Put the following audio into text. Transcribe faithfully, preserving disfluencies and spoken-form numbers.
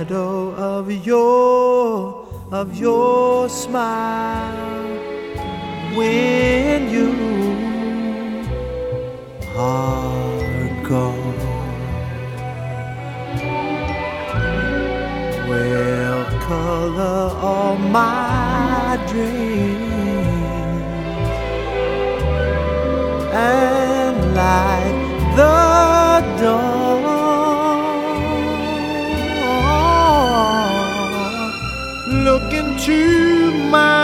shadow of your, of your smile when you are gone. Will color all my dreams and light the dawn. Look into my